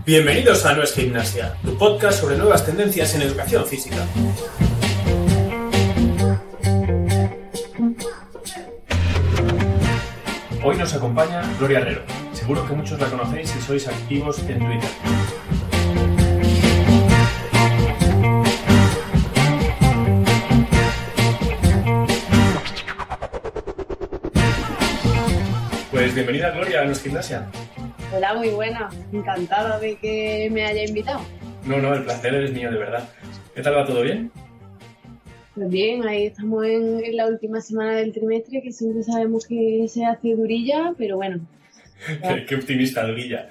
Bienvenidos a No es Gimnasia, tu podcast sobre nuevas tendencias en educación física. Hoy nos acompaña Gloria Herrero. Seguro que muchos la conocéis si sois activos en Twitter. Pues bienvenida, Gloria, a No es Gimnasia. Hola, muy buena. Encantada de que me haya invitado. No, el placer es mío, de verdad. ¿Qué tal va? ¿Todo bien? Pues bien, ahí estamos en la última semana del trimestre, que siempre sabemos que se hace durilla, pero bueno. Qué optimista, durilla.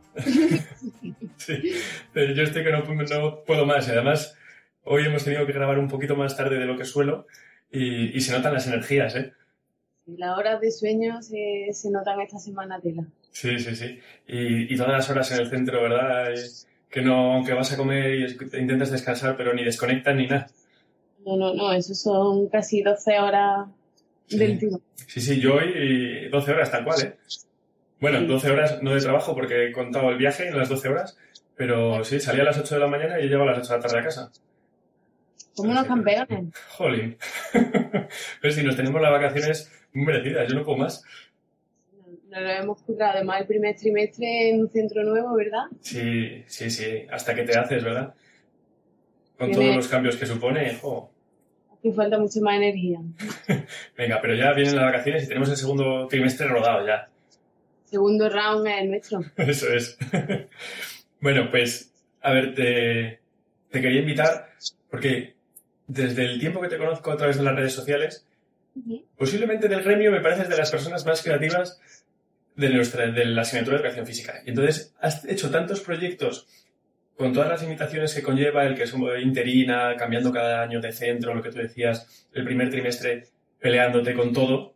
Sí, pero yo estoy que no puedo más. Y además, hoy hemos tenido que grabar un poquito más tarde de lo que suelo y se notan las energías, ¿eh? Las horas de sueño se notan esta semana tela. Sí. Y todas las horas en el centro, ¿verdad? Que no, aunque vas a comer y intentas descansar, pero ni desconectas ni nada. No, eso son casi 12 horas del tiro. Sí, yo hoy 12 horas tal cual, ¿eh? Bueno, sí. 12 horas no de trabajo porque he contado el viaje en las 12 horas, pero sí, salí a las 8 de la mañana y llego a las 8 de la tarde a casa. Como unos campeones. Jolín. Pero si nos tenemos las vacaciones muy merecidas, yo no puedo más. Nos lo hemos currado, además el primer trimestre en un centro nuevo, ¿verdad? Sí, hasta que te haces, ¿verdad? Con todos los cambios que supone, ¡jo! Hace falta mucha más energía. Venga, pero ya vienen las vacaciones y tenemos el segundo trimestre rodado ya. Segundo round es nuestro. Eso es. Bueno, pues, a ver, te quería invitar porque desde el tiempo que te conozco a través de las redes sociales, posiblemente del gremio me pareces de las personas más creativas de la asignatura de educación física. Y entonces has hecho tantos proyectos con todas las limitaciones que conlleva el que es interina, cambiando cada año de centro, lo que tú decías, el primer trimestre peleándote con todo,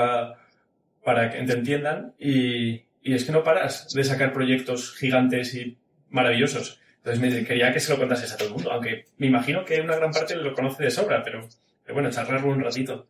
para que te entiendan, y es que no paras de sacar proyectos gigantes y maravillosos. Entonces quería que se lo contases a todo el mundo, aunque me imagino que una gran parte lo conoce de sobra, pero bueno, charlarlo un ratito.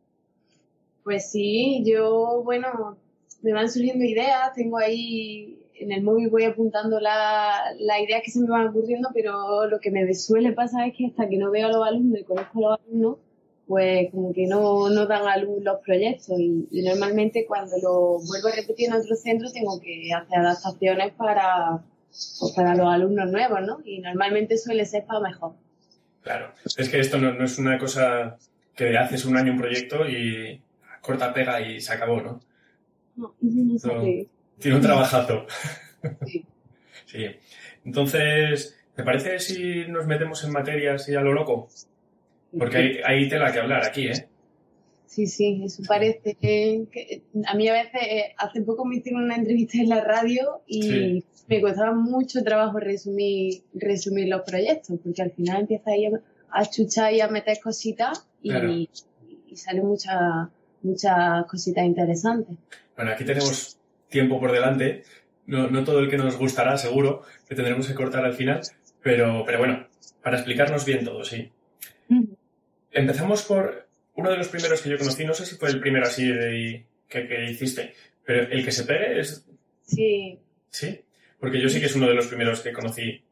Pues sí, bueno, me van surgiendo ideas, tengo ahí en el móvil voy apuntando las ideas que se me van ocurriendo, pero lo que me suele pasar es que hasta que no veo a los alumnos y conozco a los alumnos, pues como que no dan a luz los proyectos y normalmente cuando lo vuelvo a repetir en otro centro tengo que hacer adaptaciones para los alumnos nuevos, ¿no? Y normalmente suele ser para mejor. Claro, es que esto no es una cosa que haces un año un proyecto y corta, pega y se acabó, ¿no? No sé. Tiene un trabajazo. Sí. Sí. Entonces, ¿te parece si nos metemos en materia así a lo loco? Porque hay tela que hablar aquí, ¿eh? Sí, eso parece que a mí a veces, hace poco me hicieron una entrevista en la radio y me costaba mucho trabajo resumir los proyectos, porque al final empiezas ahí a chuchar y a meter cositas y salen muchas cositas interesantes. Bueno, aquí tenemos tiempo por delante, no todo el que nos gustará, seguro, que tendremos que cortar al final, pero bueno, para explicarnos bien todo, sí. Empezamos por uno de los primeros que yo conocí, no sé si fue el primero así que hiciste, pero el que se pegue es... Sí. ¿Sí? Porque yo sí que es uno de los primeros que conocí.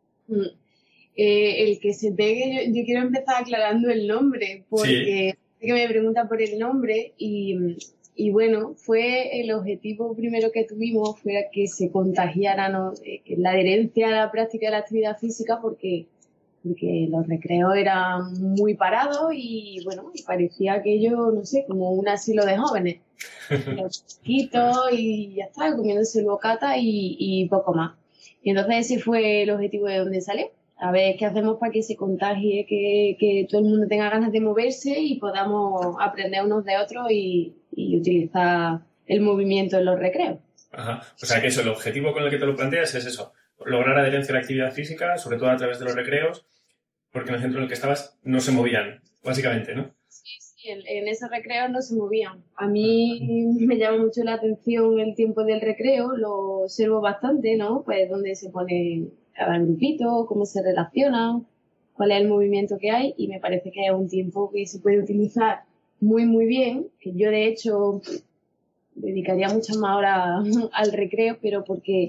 El que se pegue, yo quiero empezar aclarando el nombre, porque que me pregunta por el nombre y bueno, fue el objetivo primero que tuvimos fue que se contagiara la adherencia a la práctica de la actividad física porque los recreos eran muy parados y bueno, y parecía aquello, no sé, como un asilo de jóvenes. Los chiquitos y ya está, comiéndose el bocata y poco más. Y entonces ese fue el objetivo de donde salió. A ver qué hacemos para que se contagie, que todo el mundo tenga ganas de moverse y podamos aprender unos de otros y utilizar el movimiento en los recreos. Ajá. O sea que eso, el objetivo con el que te lo planteas es eso, lograr adherencia a la actividad física, sobre todo a través de los recreos, porque en el centro en el que estabas no se movían, básicamente, ¿no? Sí, en esos recreos no se movían. A mí me llama mucho la atención el tiempo del recreo, lo observo bastante, ¿no? Pues dónde se pone cada grupito, cómo se relacionan, cuál es el movimiento que hay y me parece que es un tiempo que se puede utilizar muy, muy bien, que yo de hecho dedicaría muchas más horas al recreo, pero porque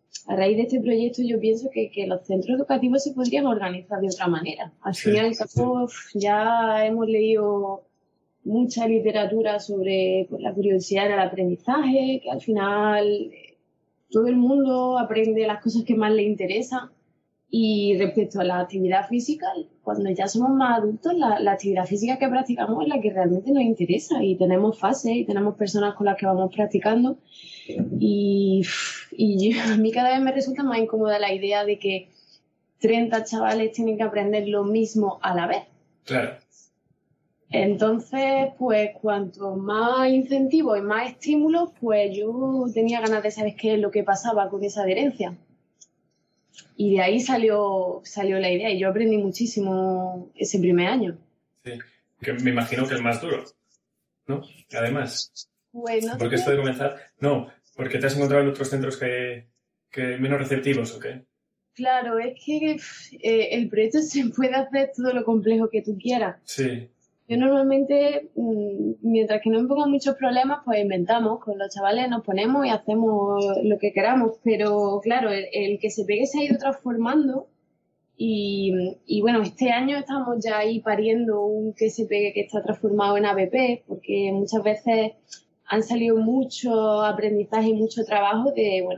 a raíz de este proyecto yo pienso que los centros educativos se podrían organizar de otra manera. Al fin y al cabo ya hemos leído mucha literatura sobre pues, la curiosidad en el aprendizaje, que al final todo el mundo aprende las cosas que más le interesan. Y respecto a la actividad física, cuando ya somos más adultos, la actividad física que practicamos es la que realmente nos interesa y tenemos fases y tenemos personas con las que vamos practicando y a mí cada vez me resulta más incómoda la idea de que 30 chavales tienen que aprender lo mismo a la vez. Claro. Entonces, pues cuanto más incentivos y más estímulos, pues yo tenía ganas de saber qué es lo que pasaba con esa adherencia. Y de ahí salió la idea y yo aprendí muchísimo ese primer año. Sí, que me imagino que el más duro, ¿no? Además. Bueno, porque esto de comenzar... No, porque te has encontrado en otros centros que menos receptivos, ¿o qué? Claro, es que el proyecto se puede hacer todo lo complejo que tú quieras. Sí. Yo normalmente, mientras que no me pongan muchos problemas, pues inventamos. Con los chavales nos ponemos y hacemos lo que queramos. Pero claro, el que se pegue se ha ido transformando. Y bueno, este año estamos ya ahí pariendo un que se pegue que está transformado en ABP, porque muchas veces han salido mucho aprendizaje y mucho trabajo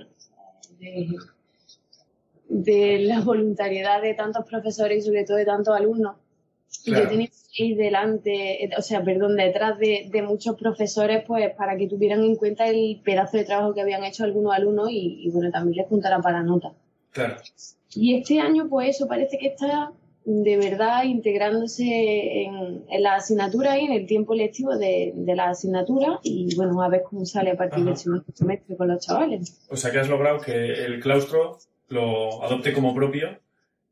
de la voluntariedad de tantos profesores y sobre todo de tantos alumnos. Claro. Y yo he tenido que ir detrás de muchos profesores pues para que tuvieran en cuenta el pedazo de trabajo que habían hecho algunos alumnos y bueno, también les contara para nota. Claro. Y este año pues eso parece que está de verdad integrándose en la asignatura y en el tiempo lectivo de la asignatura y bueno, a ver cómo sale a partir del segundo semestre con los chavales. O sea que has logrado que el claustro lo adopte como propio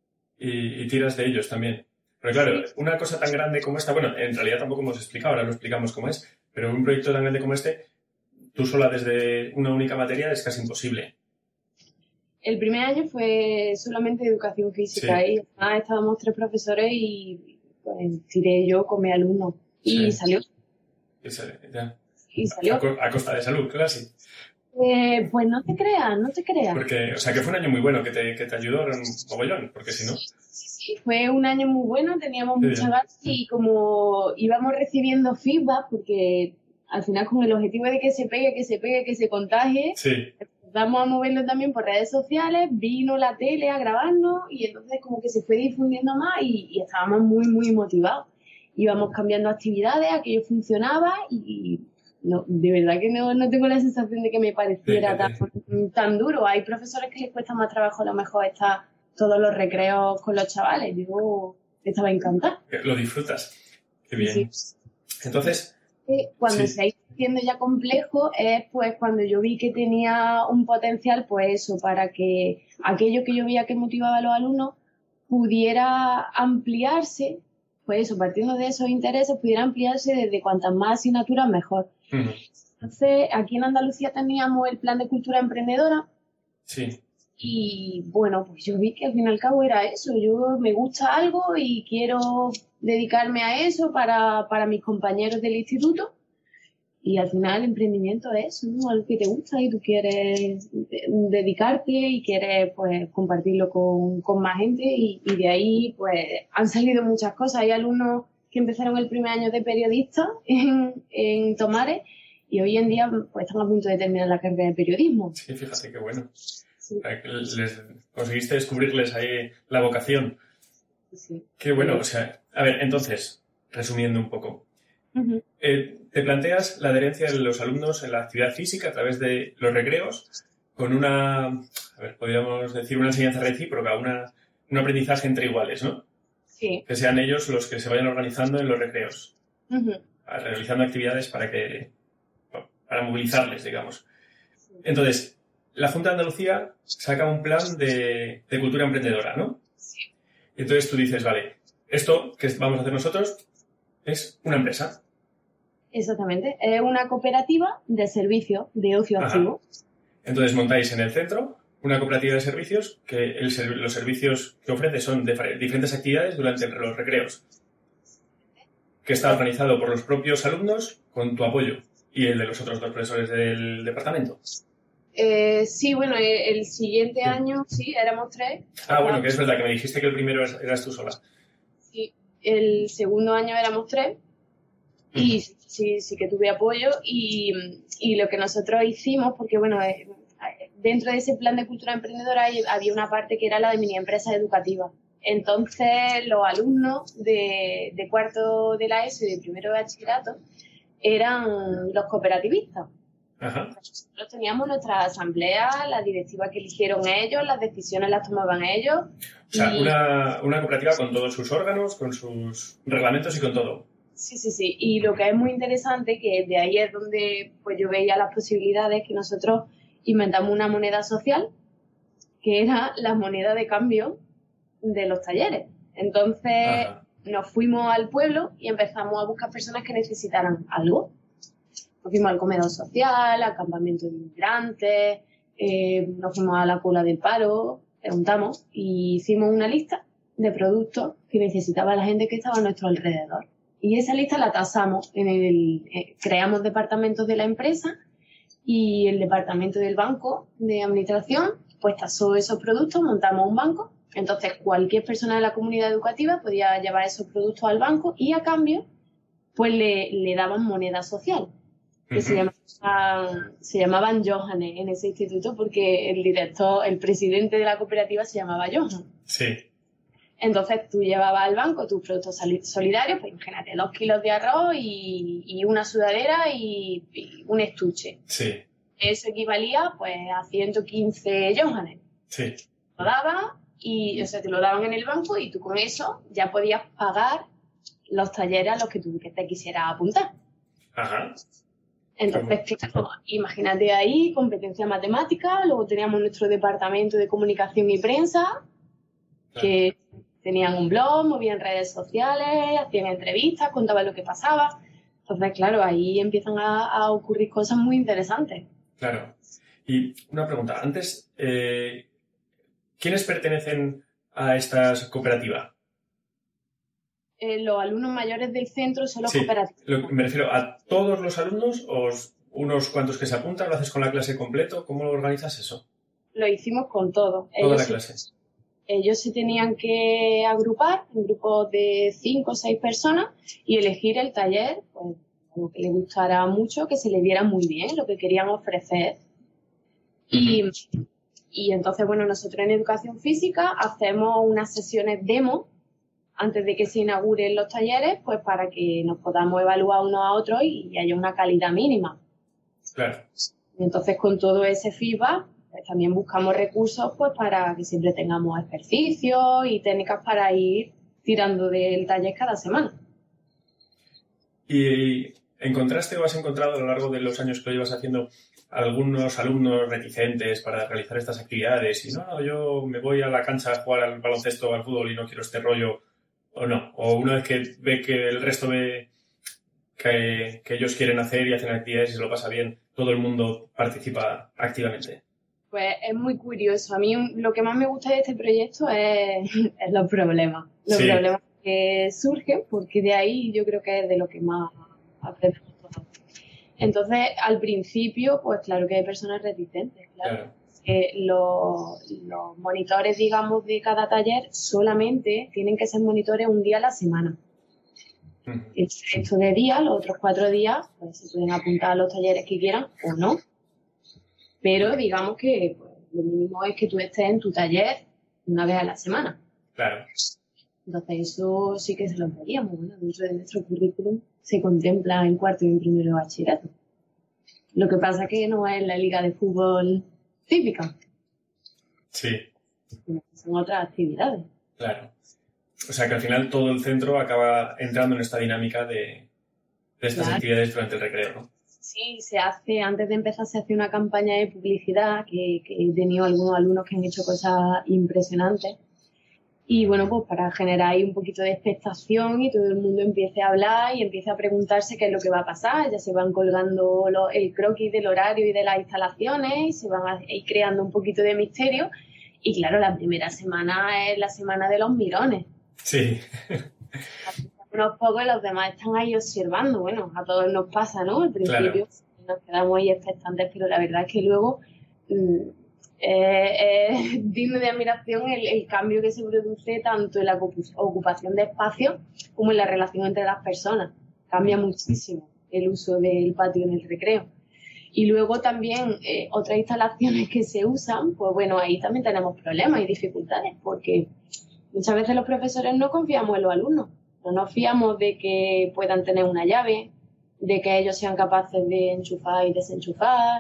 y tiras de ellos también. Pero claro, una cosa tan grande como esta, bueno, en realidad tampoco hemos explicado, ahora lo explicamos cómo es, pero un proyecto tan grande como este, tú sola desde una única materia es casi imposible. El primer año fue solamente educación física y además estábamos 3 profesores y pues tiré yo con mi alumno y salió. Y salió. A costa de salud, claro, sí. Pues no te creas. Porque, o sea, que fue un año muy bueno, que te ayudó en un mogollón, porque si no... Sí, fue un año muy bueno, teníamos muchas ganas y como íbamos recibiendo feedback, porque al final con el objetivo de que se pegue, que se contagie, empezamos a moverlo también por redes sociales, vino la tele a grabarnos y entonces como que se fue difundiendo más y estábamos muy, muy motivados. Íbamos cambiando actividades, aquello funcionaba y no, de verdad que no tengo la sensación de que me pareciera tan duro. Hay profesores que les cuesta más trabajo a lo mejor estar todos los recreos con los chavales. Yo estaba encantada. Lo disfrutas. Qué bien. Sí. Entonces... Cuando se ha ido haciendo ya complejo es pues cuando yo vi que tenía un potencial pues eso, para que aquello que yo veía que motivaba a los alumnos pudiera ampliarse, pues eso, partiendo de esos intereses, pudiera ampliarse desde cuantas más asignaturas mejor. Uh-huh. Entonces, aquí en Andalucía teníamos el plan de cultura emprendedora. Sí. Y bueno, pues yo vi que al fin y al cabo era eso. Yo me gusta algo y quiero dedicarme a eso para mis compañeros del instituto. Y al final el emprendimiento es eso, ¿no? Algo que te gusta y tú quieres dedicarte y quieres pues compartirlo con más gente. Y de ahí pues han salido muchas cosas. Hay alumnos que empezaron el primer año de periodista en Tomares y hoy en día pues están a punto de terminar la carrera de periodismo. Sí, fíjate qué bueno. Sí. Les conseguiste descubrirles ahí la vocación. Sí. Qué bueno, o sea, a ver, entonces, resumiendo un poco, te planteas la adherencia de los alumnos en la actividad física a través de los recreos con podríamos decir una enseñanza recíproca, un aprendizaje entre iguales, ¿no? Sí. Que sean ellos los que se vayan organizando en los recreos, realizando actividades para movilizarles, digamos. Entonces, la Junta de Andalucía saca un plan de cultura emprendedora, ¿no? Sí. Y entonces tú dices, vale, esto que vamos a hacer nosotros es una empresa. Exactamente. Es una cooperativa de servicios de ocio activo. Entonces montáis en el centro una cooperativa de servicios que los servicios que ofrece son de diferentes actividades durante los recreos. Que está organizado por los propios alumnos con tu apoyo y el de los otros 2 profesores del departamento. Sí, bueno, el siguiente año sí, éramos 3. Bueno, que es verdad que me dijiste que el primero eras tú sola. Sí, el segundo año éramos 3 y sí que tuve apoyo y lo que nosotros hicimos, porque bueno, dentro de ese plan de cultura emprendedora había una parte que era la de mini empresas educativas. Entonces los alumnos de cuarto de la ESO y de primero de bachillerato eran los cooperativistas. Ajá. Nosotros teníamos nuestra asamblea, la directiva que eligieron ellos, las decisiones las tomaban ellos. O sea, una cooperativa con todos sus órganos, con sus reglamentos y con todo. Sí. Y lo que es muy interesante, que de ahí es donde pues yo veía las posibilidades, que nosotros inventamos una moneda social, que era la moneda de cambio de los talleres. Entonces nos fuimos al pueblo y empezamos a buscar personas que necesitaran algo. Nos fuimos al comedor social, al campamento de inmigrantes, nos fuimos a la cola del paro, preguntamos y hicimos una lista de productos que necesitaba la gente que estaba a nuestro alrededor. Y esa lista la tasamos, creamos departamentos de la empresa y el departamento del banco de administración pues tasó esos productos, montamos un banco. Entonces cualquier persona de la comunidad educativa podía llevar esos productos al banco y a cambio pues le daban moneda social, que se llamaban Johannes en ese instituto porque el presidente de la cooperativa se llamaba Johan. Sí. Entonces tú llevabas al banco tus productos solidarios, pues imagínate, 2 kilos de arroz y una sudadera y un estuche. Sí. Eso equivalía pues a 115 Johannes. Sí. Lo dabas y, o sea, te lo daban en el banco y tú con eso ya podías pagar los talleres a los que tú te quisieras apuntar. Ajá. Entonces, claro, imagínate ahí, competencia matemática, luego teníamos nuestro departamento de comunicación y prensa, que tenían un blog, movían redes sociales, hacían entrevistas, contaban lo que pasaba. Entonces, claro, ahí empiezan a ocurrir cosas muy interesantes. Claro. Y una pregunta, antes, ¿quiénes pertenecen a estas cooperativas? Los alumnos mayores del centro son los cooperativos. Me refiero a todos los alumnos o unos cuantos que se apuntan, ¿lo haces con la clase completo? ¿Cómo lo organizas eso? Lo hicimos con todos. Toda la clase. Ellos se tenían que agrupar en grupos de 5 o 6 personas y elegir el taller, pues, lo que les gustara mucho, que se les diera muy bien, lo que querían ofrecer. Y entonces, bueno, nosotros en Educación Física hacemos unas sesiones demo antes de que se inauguren los talleres, pues para que nos podamos evaluar unos a otros y haya una calidad mínima. Claro. Y entonces, con todo ese feedback, pues también buscamos recursos pues para que siempre tengamos ejercicios y técnicas para ir tirando del taller cada semana. ¿Y encontraste o has encontrado a lo largo de los años que lo llevas haciendo algunos alumnos reticentes para realizar estas actividades? Y no, yo me voy a la cancha a jugar al baloncesto o al fútbol y no quiero este rollo, o no. O una vez que ve que el resto ve que ellos quieren hacer y hacen actividades y se lo pasa bien, todo el mundo participa activamente. Pues es muy curioso. A mí lo que más me gusta de este proyecto es los problemas. Los problemas que surgen, porque de ahí yo creo que es de lo que más aprendemos todos. Entonces, al principio, pues claro que hay personas reticentes, claro. Los monitores, digamos, de cada taller solamente tienen que ser monitores un día a la semana. El resto de días, los otros 4 días, pues se pueden apuntar a los talleres que quieran o no. Pero digamos que pues, lo mínimo es que tú estés en tu taller una vez a la semana. Claro. Entonces eso sí que se lo veríamos. Bueno, dentro de nuestro currículum se contempla en cuarto y en primero de bachillerato. Lo que pasa es que no es la liga de fútbol típica. Sí. Son otras actividades. Claro. O sea que al final todo el centro acaba entrando en esta dinámica de estas actividades durante el recreo, ¿no? Sí, antes de empezar se hace una campaña de publicidad que he tenido algunos alumnos que han hecho cosas impresionantes. Y bueno, pues para generar ahí un poquito de expectación y todo el mundo empiece a hablar y empiece a preguntarse qué es lo que va a pasar. Ya se van colgando el croquis del horario y de las instalaciones y se van a ir creando un poquito de misterio. Y claro, la primera semana es la semana de los mirones. Sí. Unos pocos y los demás están ahí observando. Bueno, a todos nos pasa, ¿no? Al principio nos quedamos ahí expectantes, pero la verdad es que luego es digno de admiración el cambio que se produce tanto en la ocupación de espacios como en la relación entre las personas. Cambia muchísimo el uso del patio en el recreo. Y luego también otras instalaciones que se usan, pues bueno, ahí también tenemos problemas y dificultades, porque muchas veces los profesores no confiamos en los alumnos, no nos fiamos de que puedan tener una llave, de que ellos sean capaces de enchufar y desenchufar,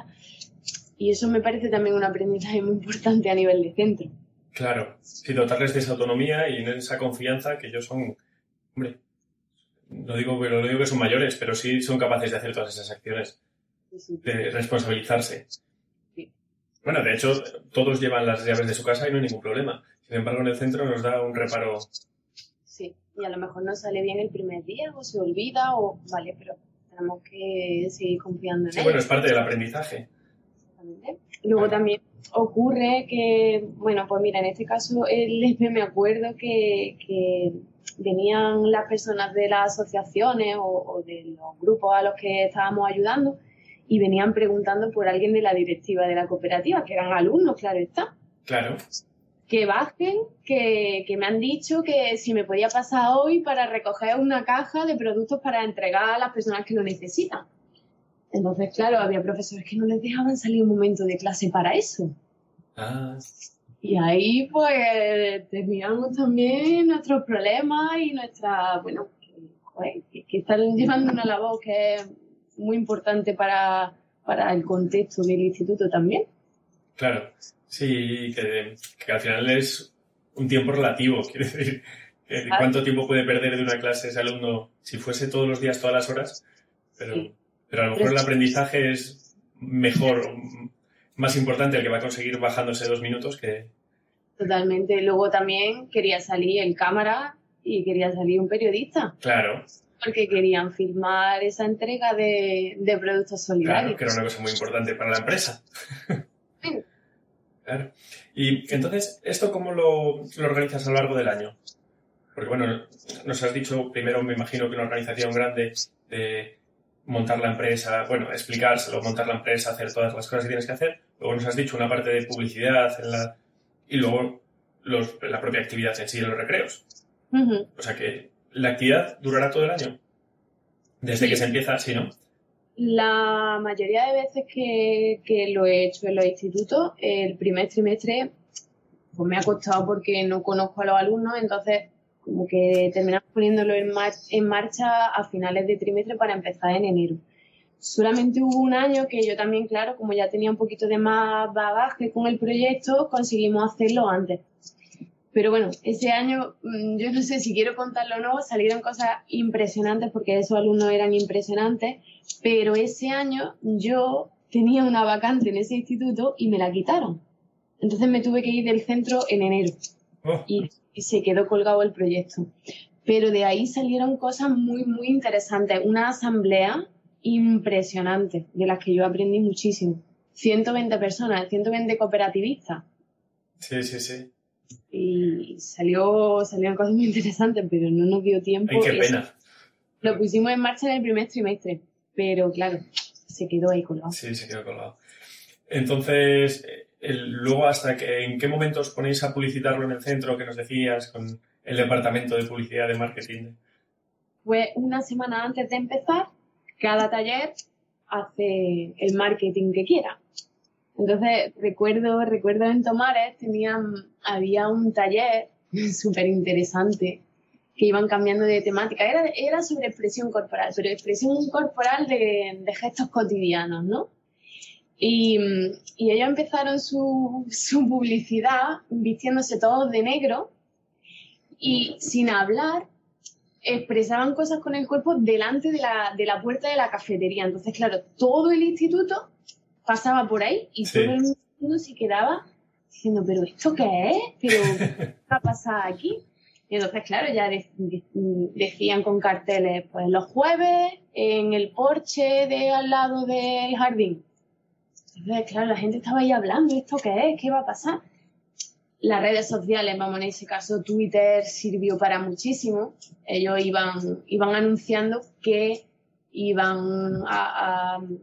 y eso me parece también un aprendizaje muy importante a nivel de centro. Claro, sí, dotarles de esa autonomía y de esa confianza que ellos son, hombre, no digo que son mayores, pero sí son capaces de hacer todas esas acciones, sí. De responsabilizarse. Sí. Bueno, de hecho, todos llevan las llaves de su casa y no hay ningún problema. Sin embargo, en el centro nos da un reparo. Sí, y a lo mejor no sale bien el primer día o se olvida o... Vale, pero tenemos que seguir confiando en sí, ellos. Bueno, es parte del aprendizaje. Exactamente. Luego también ocurre que, bueno, pues mira, en este caso me acuerdo que venían las personas de las asociaciones o de los grupos a los que estábamos ayudando y venían preguntando por alguien de la directiva de la cooperativa, que eran alumnos, claro está. Claro. Que bajen, que me han dicho que si me podía pasar hoy para recoger una caja de productos para entregar a las personas que lo necesitan. Entonces, claro, había profesores que no les dejaban salir un momento de clase para eso. Ah. Y ahí, pues, teníamos también nuestros problemas y bueno, que están llevando una labor que es muy importante para el contexto del instituto también. Claro, sí, que al final es un tiempo relativo, quiero decir, ¿cuánto tiempo puede perder de una clase ese alumno si fuese todos los días, todas las horas? Pero a lo mejor el aprendizaje es mejor, más importante el que va a conseguir bajándose 2 minutos que... Totalmente. Luego también quería salir el cámara y quería salir un periodista. Claro. Porque querían filmar esa entrega de productos solidarios. Claro, que era una cosa muy importante para la empresa. Sí. Claro. Y entonces, ¿esto cómo lo organizas a lo largo del año? Porque, bueno, nos has dicho primero, me imagino que una organización grande de montar la empresa, bueno, explicárselo, montar la empresa, hacer todas las cosas que tienes que hacer. Luego nos has dicho una parte de publicidad y luego la propia actividad en sí de los recreos. Uh-huh. O sea que la actividad durará todo el año. Desde que se empieza, sí, ¿no? La mayoría de veces que lo he hecho en los institutos, el primer trimestre pues me ha costado porque no conozco a los alumnos, entonces como que terminamos poniéndolo en marcha a finales de trimestre para empezar en enero. Solamente hubo un año que yo también, claro, como ya tenía un poquito de más bagaje con el proyecto, conseguimos hacerlo antes. Pero bueno, ese año, yo no sé si quiero contarlo o no, salieron cosas impresionantes porque esos alumnos eran impresionantes, pero ese año yo tenía una vacante en ese instituto y me la quitaron. Entonces me tuve que ir del centro en enero y se quedó colgado el proyecto. Pero de ahí salieron cosas muy, muy interesantes. Una asamblea impresionante de las que yo aprendí muchísimo. 120 personas, 120 cooperativistas. Sí, sí, sí. Y salieron cosas muy interesantes, pero no nos dio tiempo. ¡Ay, qué pena! Lo pusimos en marcha en el primer trimestre, pero claro, se quedó ahí colgado. Sí, se quedó colgado. Entonces, luego, ¿en qué momento os ponéis a publicitarlo en el centro que nos decías con el departamento de publicidad de marketing? Pues una semana antes de empezar, cada taller hace el marketing que quiera. Entonces, recuerdo en Tomares había un taller súper interesante que iban cambiando de temática. Era sobre expresión corporal, pero expresión corporal de gestos cotidianos, ¿no? Y ellos empezaron su publicidad vistiéndose todos de negro y sin hablar expresaban cosas con el cuerpo delante de la puerta de la cafetería. Entonces, claro, todo el instituto pasaba por ahí y todo el mundo se quedaba diciendo, ¿pero esto qué es? ¿Pero qué ha pasado aquí? Y entonces, claro, ya decían con carteles, pues los jueves en el porche de al lado del jardín. Entonces, claro, la gente estaba ahí hablando, ¿esto qué es? ¿Qué va a pasar? Las redes sociales, vamos, en ese caso Twitter sirvió para muchísimo. Ellos iban anunciando que iban a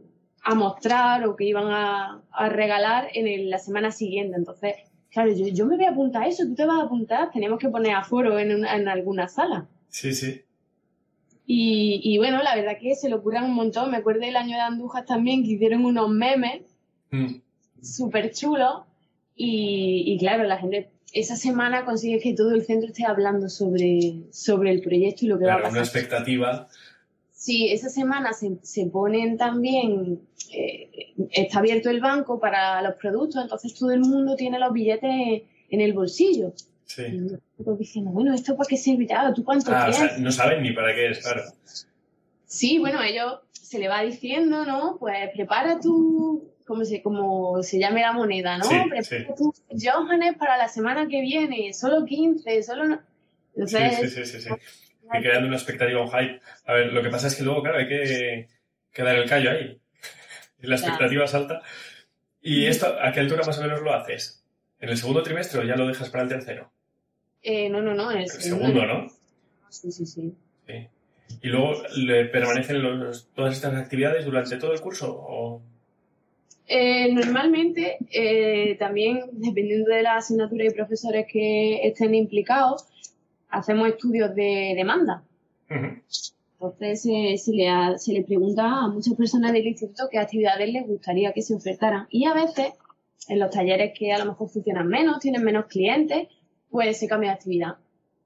mostrar o que iban a regalar en la semana siguiente. Entonces, claro, yo me voy a apuntar a eso, tú te vas a apuntar, tenemos que poner aforo en alguna sala. Sí, sí. Y bueno, la verdad que se le ocurran un montón. Me acuerdo del año de Andújar también, que hicieron unos memes súper chulos. Y claro, la gente esa semana consigue que todo el centro esté hablando sobre el proyecto y lo que va a pasar. Una expectativa. Sí, esa semana se ponen también, está abierto el banco para los productos, entonces todo el mundo tiene los billetes en el bolsillo. Sí. Y nosotros diciendo, bueno, ¿esto para qué servirá? ¿Tú cuánto tienes? O sea, no saben ni para qué es, claro. Sí, bueno, ellos se le va diciendo, ¿no? Pues prepara tu, como se llame la moneda, ¿no? Sí, prepara tus Jóvenes para la semana que viene, solo 15, solo no. Entonces, sí. Y creando una expectativa, un hype. A ver, lo que pasa es que luego, claro, hay que dar el callo ahí. Y la expectativa salta. ¿Y esto a qué altura más o menos lo haces? ¿En el segundo trimestre o ya lo dejas para el tercero? No, en el segundo, ¿no? Sí. ¿Y luego permanecen todas estas actividades durante todo el curso? ¿O? Normalmente, también, dependiendo de la asignatura y profesores que estén implicados, hacemos estudios de demanda. Uh-huh. Entonces se le pregunta a muchas personas del instituto qué actividades les gustaría que se ofertaran. Y a veces, en los talleres que a lo mejor funcionan menos, tienen menos clientes, pues se cambia de actividad.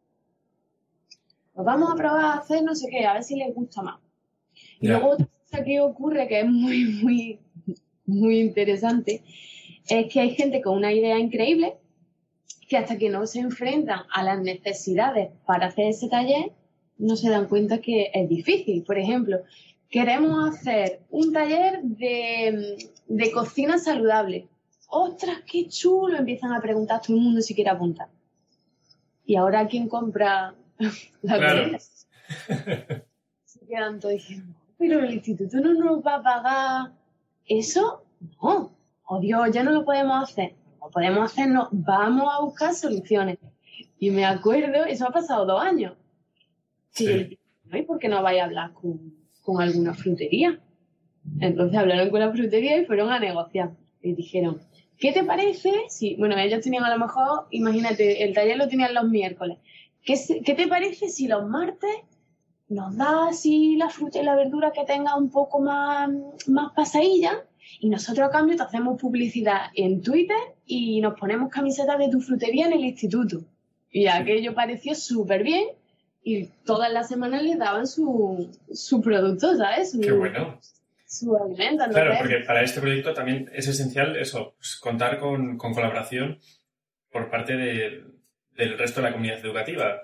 Pues vamos a probar a hacer no sé qué, a ver si les gusta más. Y luego otra cosa que ocurre, que es muy interesante, es que hay gente con una idea increíble que hasta que no se enfrentan a las necesidades para hacer ese taller, no se dan cuenta que es difícil. Por ejemplo, queremos hacer un taller de cocina saludable. ¡Ostras, qué chulo! Empiezan a preguntar a todo el mundo si quiere apuntar. ¿Y ahora quién compra la comida? Se quedan todos diciendo, pero el instituto no nos va a pagar eso. No, oh Dios, ya no lo podemos hacer. No podemos hacernos, vamos a buscar soluciones. Y me acuerdo, eso ha pasado 2 años. Sí. ¿Y por qué no vais a hablar con alguna frutería? Entonces hablaron con la frutería y fueron a negociar. Y dijeron, ¿qué te parece? Sí, bueno, ellos tenían a lo mejor, imagínate, el taller lo tenían los miércoles. ¿Qué te parece si los martes nos da así la fruta y la verdura que tenga un poco más pasadilla? Y nosotros a cambio te hacemos publicidad en Twitter y nos ponemos camisetas de tu frutería en el instituto. Y aquello pareció súper bien y todas las semanas les daban su producto, ¿sabes? ¡Qué bueno! Su alimento. Claro, porque para este proyecto también es esencial eso, pues, contar con colaboración por parte del resto de la comunidad educativa.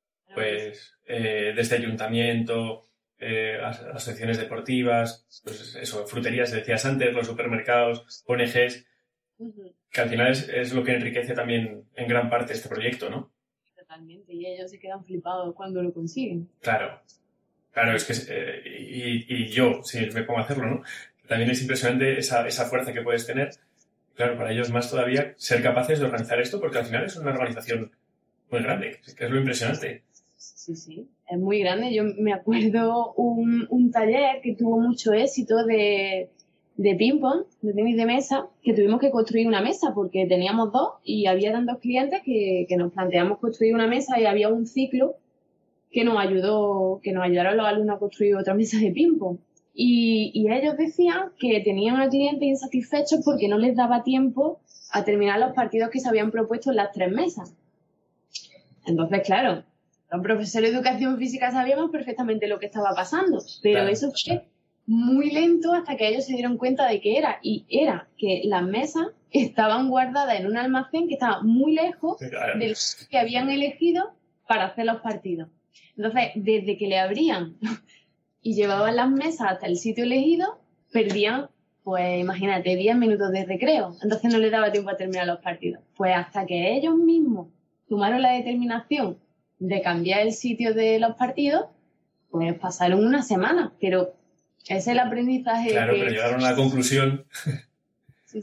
Pues desde ayuntamiento, asociaciones deportivas, pues eso, fruterías, decías antes, los supermercados, ONGs, que al final es lo que enriquece también en gran parte este proyecto, ¿no? Totalmente, y ellos se quedan flipados cuando lo consiguen. Claro, es que y yo, si me pongo a hacerlo, ¿no? También es impresionante esa fuerza que puedes tener. Claro, para ellos más todavía ser capaces de organizar esto, porque al final es una organización muy grande, que es lo impresionante. Sí, es muy grande. Yo me acuerdo un taller que tuvo mucho éxito de ping-pong, de tenis de mesa, que tuvimos que construir una mesa porque teníamos 2 y había tantos clientes que nos planteamos construir una mesa y había un ciclo que nos ayudaron los alumnos a construir otra mesa de ping-pong. Y ellos decían que tenían a clientes insatisfechos porque no les daba tiempo a terminar los partidos que se habían propuesto en las 3 mesas. Entonces, claro, los profesores de educación física sabíamos perfectamente lo que estaba pasando, pero eso fue muy lento hasta que ellos se dieron cuenta de que era que las mesas estaban guardadas en un almacén que estaba muy lejos del que habían elegido para hacer los partidos. Entonces, desde que le abrían y llevaban las mesas hasta el sitio elegido, perdían, pues imagínate, 10 minutos de recreo. Entonces no les daba tiempo a terminar los partidos. Pues hasta que ellos mismos tomaron la determinación de cambiar el sitio de los partidos, pues pasaron una semana, pero ese es el aprendizaje. Claro, pero llegaron a la conclusión. Sí.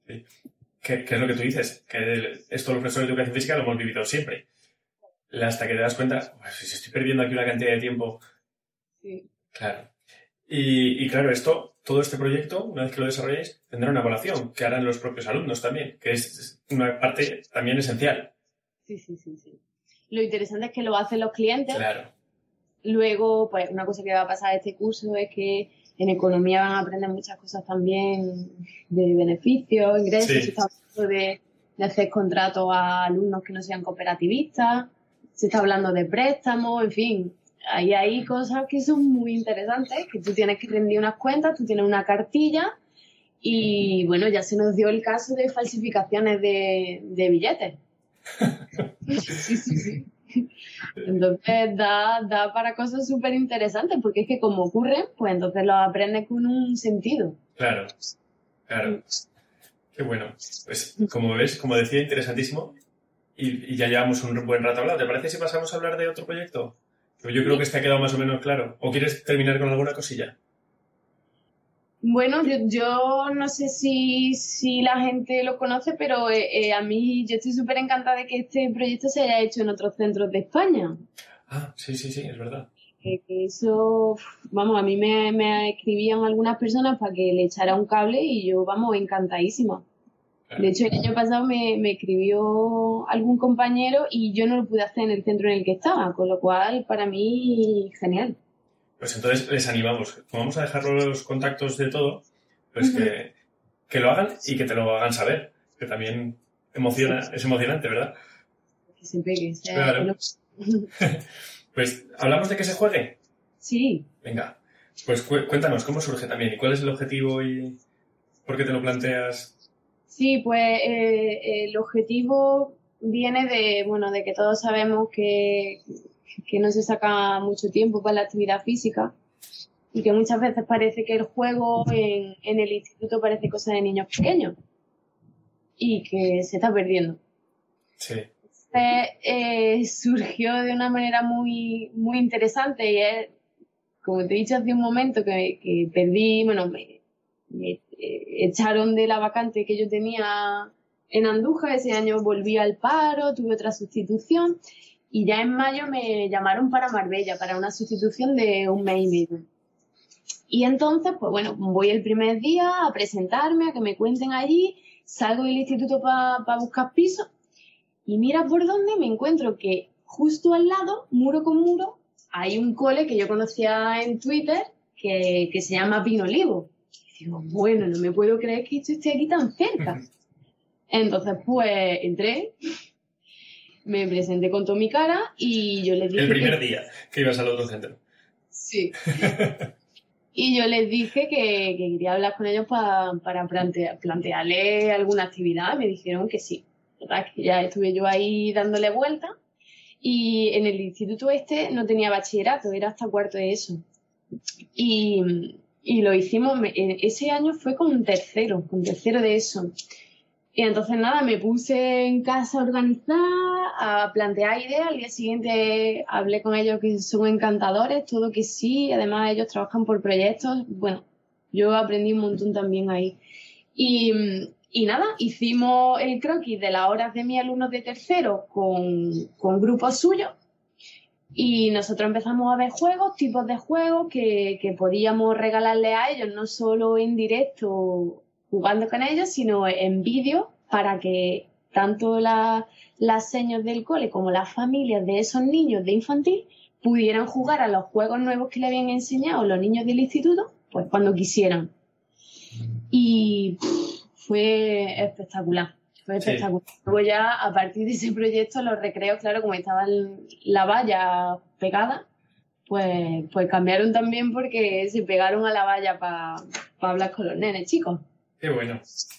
Que es lo que tú dices, que esto los profesores de educación física lo hemos vivido siempre. Hasta que te das cuenta, pues, si estoy perdiendo aquí una cantidad de tiempo. Sí. Claro. Y claro, esto todo este proyecto, una vez que lo desarrolléis, tendrá una evaluación que harán los propios alumnos también, que es una parte también esencial. Sí. Lo interesante es que lo hacen los clientes. Claro. Luego, pues una cosa que va a pasar este curso es que en economía van a aprender muchas cosas también de beneficios, ingresos, Sí. se está hablando de hacer contratos a alumnos que no sean cooperativistas, se está hablando de préstamos, en fin, ahí hay cosas que son muy interesantes, que tú tienes que rendir unas cuentas, tú tienes una cartilla y bueno, ya se nos dio el caso de falsificaciones de billetes. Sí. Entonces da para cosas súper interesantes, porque es que como ocurren, pues entonces los aprendes con un sentido. Claro. Qué bueno. Pues como ves, como decía, interesantísimo. Y ya llevamos un buen rato hablando. ¿Te parece si pasamos a hablar de otro proyecto? Yo creo que este ha quedado más o menos claro. ¿O quieres terminar con alguna cosilla? Bueno, yo no sé si la gente lo conoce, pero a mí yo estoy súper encantada de que este proyecto se haya hecho en otros centros de España. Ah, sí, es verdad. Que eso, vamos, a mí me escribían algunas personas para que le echara un cable y yo, vamos, encantadísima. Claro. De hecho, el año pasado me escribió algún compañero y yo no lo pude hacer en el centro en el que estaba, con lo cual, para mí, genial. Pues entonces les animamos. Vamos a dejar los contactos de todo, pues que lo hagan y que te lo hagan saber. Que también emociona, sí. Es emocionante, ¿verdad? Que se pegue. Claro. Pues, ¿hablamos de que se juegue? Sí. Venga, pues cuéntanos, ¿cómo surge también? ¿Y cuál es el objetivo y por qué te lo planteas? Sí, pues el objetivo viene de que todos sabemos que no se saca mucho tiempo para la actividad física y que muchas veces parece que el juego en el instituto parece cosa de niños pequeños y que se está perdiendo. Sí. Surgió de una manera muy, muy interesante y es, como te he dicho hace un momento, que perdí, bueno, me echaron de la vacante que yo tenía en Andújar, ese año volví al paro, tuve otra sustitución y ya en mayo me llamaron para Marbella, para una sustitución de un mes y medio. Y entonces, pues bueno, voy el primer día a presentarme, a que me cuenten allí, salgo del instituto para buscar piso y mira por dónde me encuentro que justo al lado, muro con muro, hay un cole que yo conocía en Twitter que se llama Pino Olivo. Y digo, bueno, no me puedo creer que esto esté aquí tan cerca. Entonces, pues, entré, me presenté con toda mi cara y yo les dije... El primer día que ibas al otro centro. Sí. Y yo les dije que quería hablar con ellos para plantearles alguna actividad. Me dijeron que sí. ¿Verdad? Que ya estuve yo ahí dándole vuelta. Y en el instituto no tenía bachillerato, era hasta cuarto de eso. Y lo hicimos, ese año fue con tercero de eso. Y entonces nada, me puse en casa a organizar, a plantear ideas. Al día siguiente hablé con ellos que son encantadores, todo que sí. Además ellos trabajan por proyectos. Bueno, yo aprendí un montón también ahí. Y nada, hicimos el croquis de las horas de mis alumnos de tercero con grupos suyos. Y nosotros empezamos a ver juegos, tipos de juegos que podíamos regalarles a ellos, no solo en directo jugando con ellos, sino en vídeo para que tanto las señas del cole como las familias de esos niños de infantil pudieran jugar a los juegos nuevos que le habían enseñado los niños del instituto, pues cuando quisieran. Y fue espectacular. Fue espectacular. Sí. Luego ya, a partir de ese proyecto, los recreos, claro, como estaba la valla pegada, pues cambiaron también porque se pegaron a la valla para hablar con los nenes, chicos. Qué bueno.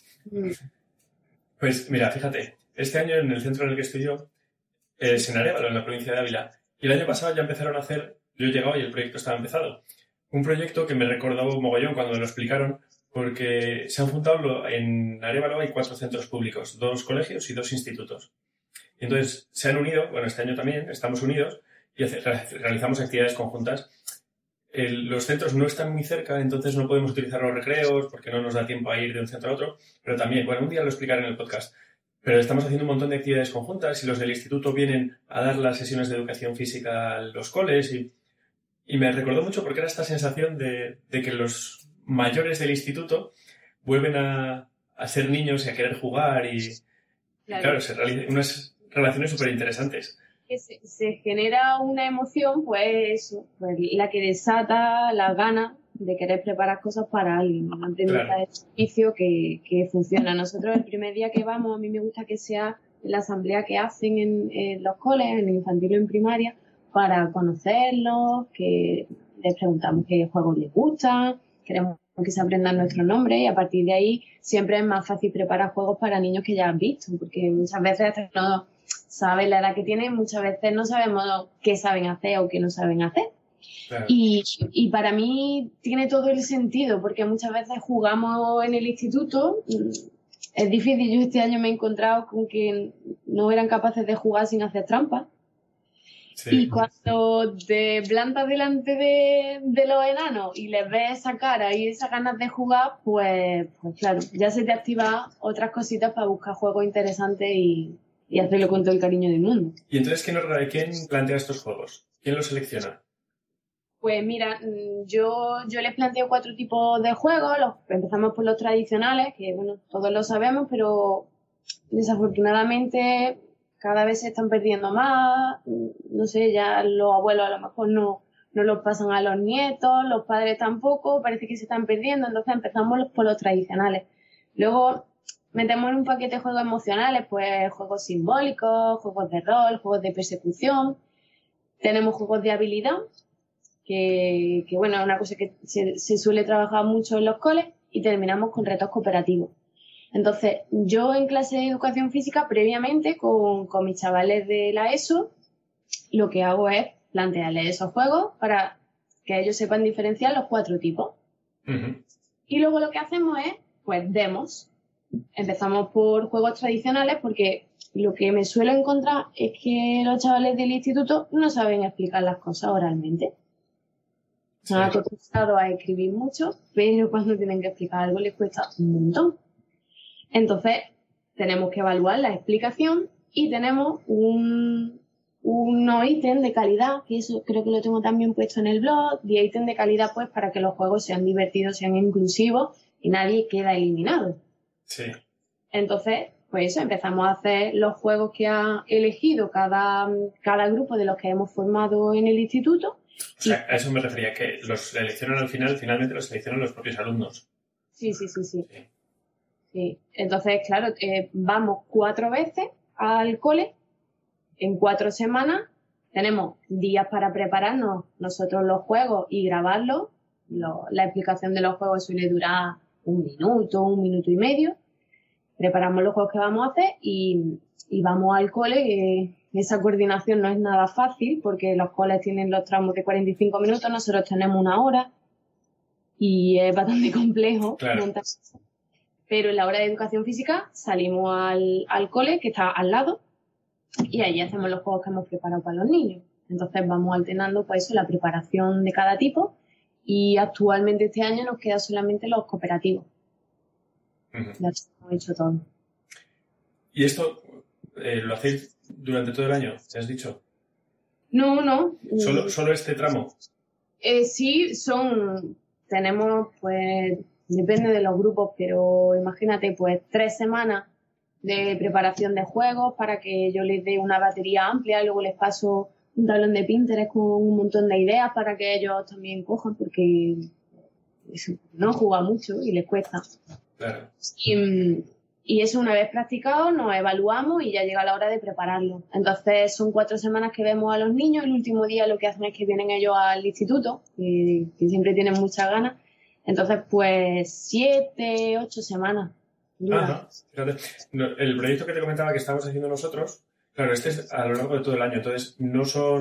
Pues mira, fíjate, este año en el centro en el que estoy yo, es en Arévalo, en la provincia de Ávila, y el año pasado ya empezaron a hacer, yo he llegado y el proyecto estaba empezado, un proyecto que me recordaba un mogollón cuando me lo explicaron, porque se han juntado, en Arévalo hay 4 centros públicos, 2 colegios y 2 institutos. Y entonces se han unido, bueno, este año también estamos unidos y realizamos actividades conjuntas. Los centros no están muy cerca, entonces no podemos utilizar los recreos porque no nos da tiempo a ir de un centro a otro, pero también, bueno, un día lo explicaré en el podcast, pero estamos haciendo un montón de actividades conjuntas y los del instituto vienen a dar las sesiones de educación física a los coles y me recordó mucho porque era esta sensación de que los mayores del instituto vuelven a ser niños y a querer jugar y claro se realizan unas relaciones súper interesantes. Se genera una emoción, pues la que desata las ganas de querer preparar cosas para alguien, un aprendizaje de servicio que funciona. Nosotros el primer día que vamos, a mí me gusta que sea la asamblea que hacen en los coles, en infantil o en primaria, para conocerlos, que les preguntamos qué juegos les gustan, queremos que se aprendan nuestros nombres y a partir de ahí siempre es más fácil preparar juegos para niños que ya han visto, porque muchas veces hasta que no saben la edad que tienen, muchas veces no sabemos qué saben hacer o qué no saben hacer. Claro. Y para mí tiene todo el sentido, porque muchas veces jugamos en el instituto. Es difícil, yo este año me he encontrado con que no eran capaces de jugar sin hacer trampa. Sí. Y cuando te plantas delante de los enanos y les ves esa cara y esas ganas de jugar, pues claro, ya se te activan otras cositas para buscar juegos interesantes y hacerlo con todo el cariño del mundo. ¿Y entonces quién plantea estos juegos? ¿Quién los selecciona? Pues mira, yo les planteo 4 tipos de juegos. Empezamos por los tradicionales, que bueno, todos lo sabemos, pero desafortunadamente cada vez se están perdiendo más. No sé, ya los abuelos a lo mejor no los pasan a los nietos, los padres tampoco, parece que se están perdiendo, entonces empezamos por los tradicionales. Luego metemos en un paquete de juegos emocionales, pues juegos simbólicos, juegos de rol, juegos de persecución. Tenemos juegos de habilidad, que bueno, es una cosa que se suele trabajar mucho en los coles, y terminamos con retos cooperativos. Entonces, yo en clase de educación física, previamente, con mis chavales de la ESO, lo que hago es plantearles esos juegos para que ellos sepan diferenciar los 4 tipos. Uh-huh. Y luego lo que hacemos es, pues, demos. Empezamos por juegos tradicionales porque lo que me suelo encontrar es que los chavales del instituto no saben explicar las cosas oralmente. Están acostumbrados a escribir mucho, pero cuando tienen que explicar algo les cuesta un montón. Entonces, tenemos que evaluar la explicación y tenemos unos ítems de calidad, que eso creo que lo tengo también puesto en el blog, 10 ítems de calidad pues para que los juegos sean divertidos, sean inclusivos y nadie queda eliminado. Sí. Entonces, pues eso, empezamos a hacer los juegos que ha elegido cada grupo de los que hemos formado en el instituto. O sea, a eso me refería, que los seleccionan al final, finalmente los seleccionan los propios alumnos. Sí. Entonces, claro, vamos 4 veces al cole, en 4 semanas, tenemos días para prepararnos nosotros los juegos y grabarlos. La explicación de los juegos suele durar 1 minuto, 1 minuto y medio. Preparamos los juegos que vamos a hacer y vamos al cole. Esa coordinación no es nada fácil porque los coles tienen los tramos de 45 minutos, nosotros tenemos 1 hora y es bastante complejo montar eso. Pero en la hora de educación física salimos al cole que está al lado y ahí hacemos los juegos que hemos preparado para los niños. Entonces vamos alternando pues eso, la preparación de cada tipo, y actualmente este año nos quedan solamente los cooperativos. Uh-huh. Ya hemos hecho todo. ¿Y esto lo hacéis durante todo el año, te has dicho? No. ¿Solo este tramo? Sí, tenemos pues, depende de los grupos, pero imagínate pues 3 semanas de preparación de juegos para que yo les dé una batería amplia, y luego les paso un tablón de Pinterest con un montón de ideas para que ellos también cojan, porque no juegan mucho y les cuesta. Claro. Y eso, una vez practicado, nos evaluamos y ya llega la hora de prepararlo. Entonces son 4 semanas que vemos a los niños. El último día lo que hacen es que vienen ellos al instituto, que siempre tienen muchas ganas. Entonces, pues 7, 8 semanas. Ajá. El proyecto que te comentaba que estamos haciendo nosotros, claro, este es a lo largo de todo el año, entonces no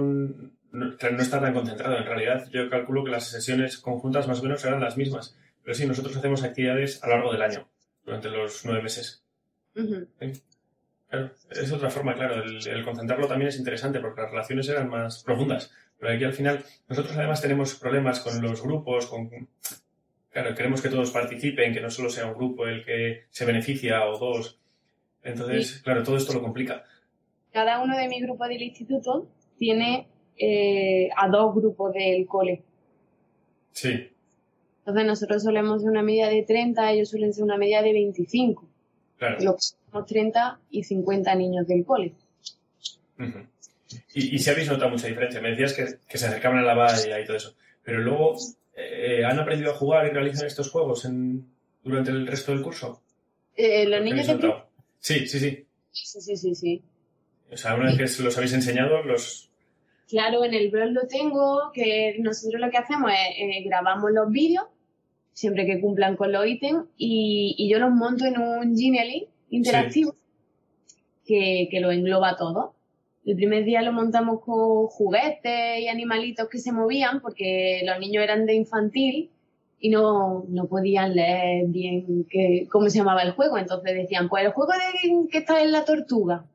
está tan concentrado. En realidad, yo calculo que las sesiones conjuntas más o menos serán las mismas. Pero sí, nosotros hacemos actividades a lo largo del año, durante los 9 meses. Uh-huh. ¿Sí? Claro, es otra forma, claro. El concentrarlo también es interesante porque las relaciones eran más profundas. Pero aquí al final, nosotros además tenemos problemas con los grupos, claro, queremos que todos participen, que no solo sea un grupo el que se beneficia o 2. Entonces, sí. Claro, todo esto lo complica. Cada uno de mis grupos del instituto tiene a 2 grupos del cole. Sí. Entonces nosotros solemos ser una media de 30, ellos suelen ser una media de 25. Claro. Los 30 y 50 niños del cole. Uh-huh. ¿Y si habéis notado mucha diferencia? Me decías que se acercaban a la valla y todo eso. Pero luego, ¿han aprendido a jugar y realizar estos juegos durante el resto del curso? ¿Los niños de primaria? Sí. Sí. O sea, una vez que los habéis enseñado, Claro, en el blog lo tengo, que nosotros lo que hacemos es grabamos los vídeos, siempre que cumplan con los ítems, y yo los monto en un Genially interactivo que lo engloba todo. El primer día lo montamos con juguetes y animalitos que se movían, porque los niños eran de infantil y no podían leer bien cómo se llamaba el juego. Entonces decían, pues el juego de que está en la tortuga.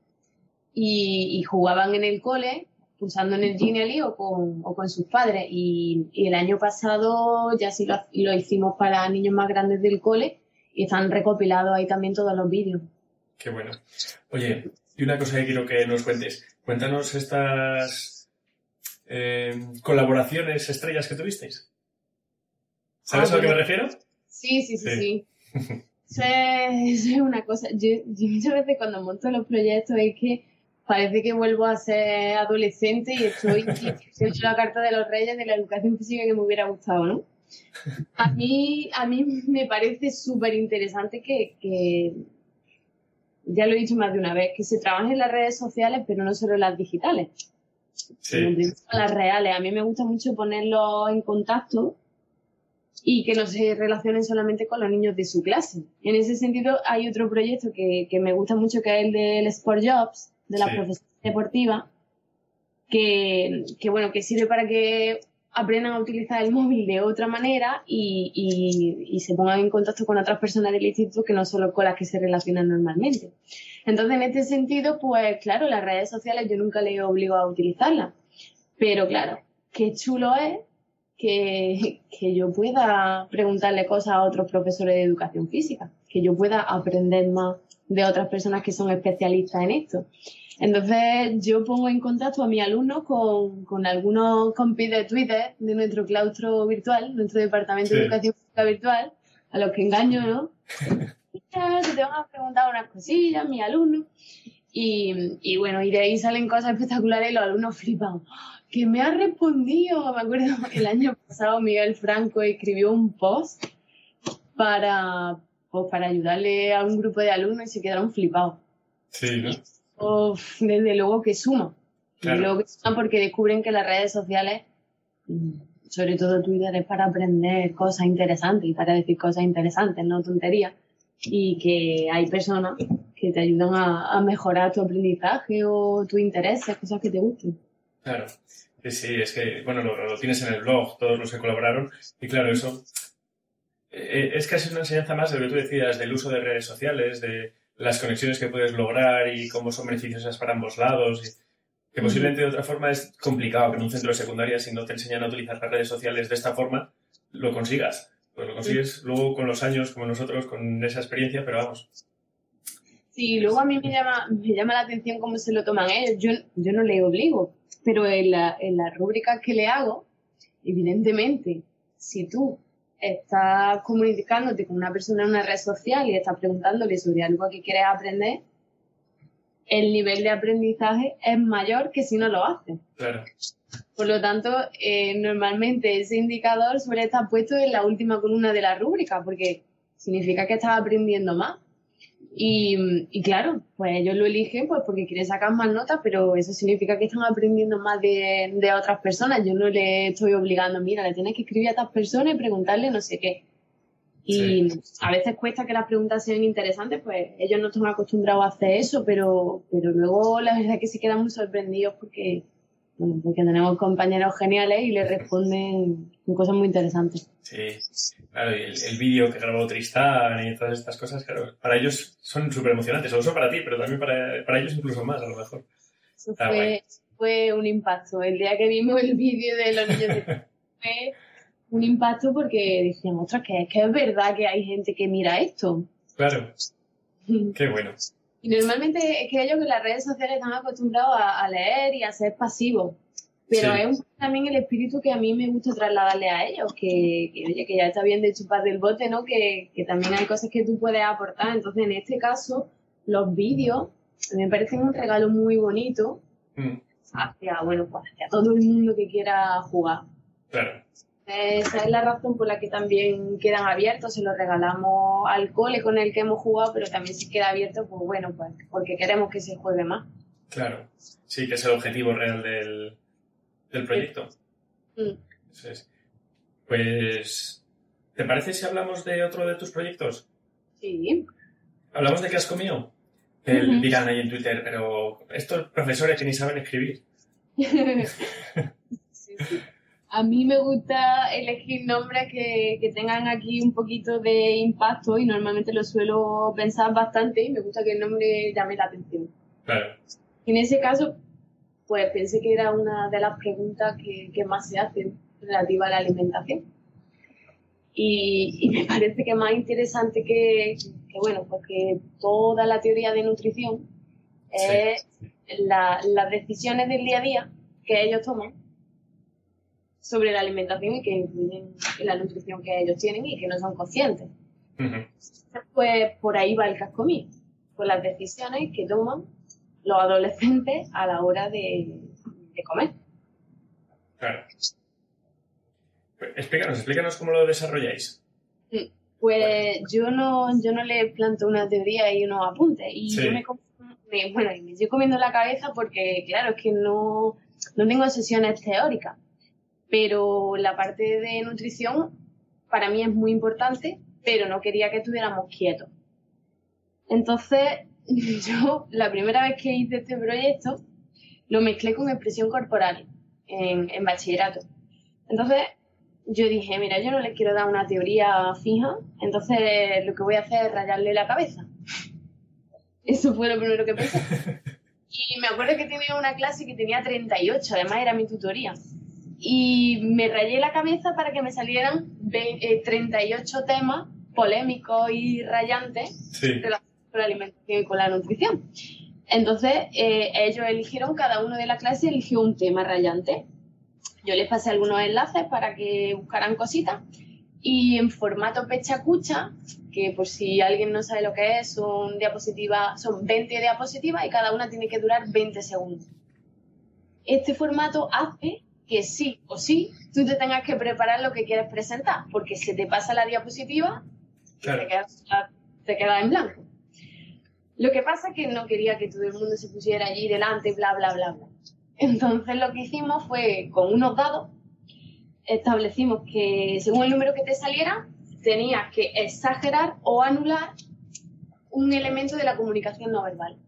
Y jugaban en el cole, pulsando en el Genially o con sus padres. Y el año pasado ya sí lo hicimos para niños más grandes del cole y están recopilados ahí también todos los vídeos. Qué bueno. Oye, y una cosa que quiero que nos cuentes. Cuéntanos estas colaboraciones estrellas que tuvisteis. ¿Sabes a lo que me refiero? Sí. Eso es una cosa. Yo muchas veces cuando monto los proyectos es que parece que vuelvo a ser adolescente y estoy haciendo la carta de los reyes de la educación física que me hubiera gustado, ¿no? A mí me parece súper interesante que, ya lo he dicho más de una vez, que se trabaje en las redes sociales, pero no solo en las digitales, sino en las reales. A mí me gusta mucho ponerlos en contacto y que no se relacionen solamente con los niños de su clase. En ese sentido, hay otro proyecto que me gusta mucho, que es el del Sport Jobs, de la profesión deportiva, que sirve para que aprendan a utilizar el móvil de otra manera y se pongan en contacto con otras personas del instituto que no solo con las que se relacionan normalmente. Entonces, en este sentido, pues claro, las redes sociales yo nunca les obligo a utilizarlas, pero claro, qué chulo es que yo pueda preguntarle cosas a otros profesores de educación física, que yo pueda aprender más de otras personas que son especialistas en esto. Entonces yo pongo en contacto a mis alumnos con algunos compis de Twitter de nuestro claustro virtual, nuestro departamento de educación física virtual, a los que engaño, ¿no? Que te van a preguntar unas cosillas, mis alumnos. Y bueno, y de ahí salen cosas espectaculares y los alumnos flipan. Que me ha respondido, me acuerdo, el año pasado Miguel Franco escribió un post para ayudarle a un grupo de alumnos y se quedaron flipados. Sí, ¿no? Desde luego que suma. Claro. Desde luego que suma porque descubren que las redes sociales, sobre todo Twitter, es para aprender cosas interesantes y para decir cosas interesantes, no tonterías. Y que hay personas que te ayudan a mejorar tu aprendizaje o tus intereses, cosas que te gusten. Claro. Sí, es que, bueno, lo tienes en el blog, todos los que colaboraron, y claro, eso es casi una enseñanza más de lo que tú decías, del uso de redes sociales, de las conexiones que puedes lograr y cómo son beneficiosas para ambos lados, y que posiblemente de otra forma es complicado que en un centro de secundaria, si no te enseñan a utilizar las redes sociales de esta forma, lo consigas. Pues lo consigues luego con los años, como nosotros, con esa experiencia, pero vamos. Sí, luego a mí me llama la atención cómo se lo toman ellos. Yo no les obligo, pero en las rúbricas que le hago, evidentemente, si tú estás comunicándote con una persona en una red social y estás preguntándole sobre algo que quieres aprender, el nivel de aprendizaje es mayor que si no lo haces. Claro. Por lo tanto, normalmente ese indicador suele estar puesto en la última columna de la rúbrica, porque significa que estás aprendiendo más. Y claro, pues ellos lo eligen pues porque quieren sacar más notas, pero eso significa que están aprendiendo más de otras personas. Yo no les estoy obligando, mira, le tienes que escribir a estas personas y preguntarle no sé qué. Y a veces cuesta que las preguntas sean interesantes, pues ellos no están acostumbrados a hacer eso, pero luego la verdad es que se quedan muy sorprendidos porque tenemos compañeros geniales y les responden cosas muy interesantes. Sí, claro, y el vídeo que grabó Tristán y todas estas cosas, claro, para ellos son súper emocionantes, no solo para ti, pero también para ellos incluso más, a lo mejor. Eso fue un impacto. El día que vimos el vídeo de los niños fue un impacto porque decíamos, ostras, que es verdad que hay gente que mira esto. Claro, qué bueno. Y normalmente es que ellos en las redes sociales están acostumbrados a leer y a ser pasivos. Pero es también el espíritu que a mí me gusta trasladarle a ellos, oye, que ya está bien de chupar del bote, ¿no? Que también hay cosas que tú puedes aportar. Entonces, en este caso, los vídeos me parecen un regalo muy bonito hacia todo el mundo que quiera jugar. Claro. Esa es la razón por la que también quedan abiertos, se los regalamos al cole con el que hemos jugado, pero también si queda abierto, pues porque queremos que se juegue más. Claro, sí, que es el objetivo real del proyecto. Eso es. Pues, ¿te parece si hablamos de otro de tus proyectos? Sí. ¿Hablamos de qué has comido? Dirán ahí en Twitter, pero estos profesores que ni saben escribir. Sí. A mí me gusta elegir nombres que tengan aquí un poquito de impacto y normalmente lo suelo pensar bastante y me gusta que el nombre llame la atención. Claro. En ese caso, pues pensé que era una de las preguntas que más se hacen relativa a la alimentación. Y me parece que más interesante que toda la teoría de nutrición es las decisiones del día a día que ellos toman sobre la alimentación y que influyen en la nutrición que ellos tienen y que no son conscientes. Pues por ahí va el cascomí, por las decisiones que toman los adolescentes a la hora de comer. Claro. Pues explícanos cómo lo desarrolláis. Pues yo no le planto una teoría y unos apuntes. Y yo me estoy comiendo la cabeza porque, claro, es que no tengo sesiones teóricas. Pero la parte de nutrición para mí es muy importante, pero no quería que estuviéramos quietos. Entonces, yo la primera vez que hice este proyecto lo mezclé con expresión corporal en bachillerato. Entonces, yo dije, mira, yo no les quiero dar una teoría fija, entonces lo que voy a hacer es rayarle la cabeza. Eso fue lo primero que pensé. Y me acuerdo que tenía una clase que tenía 38, además era mi tutoría. Y me rayé la cabeza para que me salieran 38 temas polémicos y rayantes relacionados con la alimentación y con la nutrición. Entonces, ellos eligieron, cada uno de la clase eligió un tema rayante. Yo les pasé algunos enlaces para que buscaran cositas y en formato pecha-cucha, que por si alguien no sabe lo que es, son 20 diapositivas y cada una tiene que durar 20 segundos. Este formato hace que sí o sí tú te tengas que preparar lo que quieres presentar, porque se te pasa la diapositiva y te quedas en blanco. Lo que pasa es que no quería que todo el mundo se pusiera allí delante, bla, bla, bla, bla. Entonces lo que hicimos fue, con unos dados, establecimos que según el número que te saliera, tenías que exagerar o anular un elemento de la comunicación no verbal.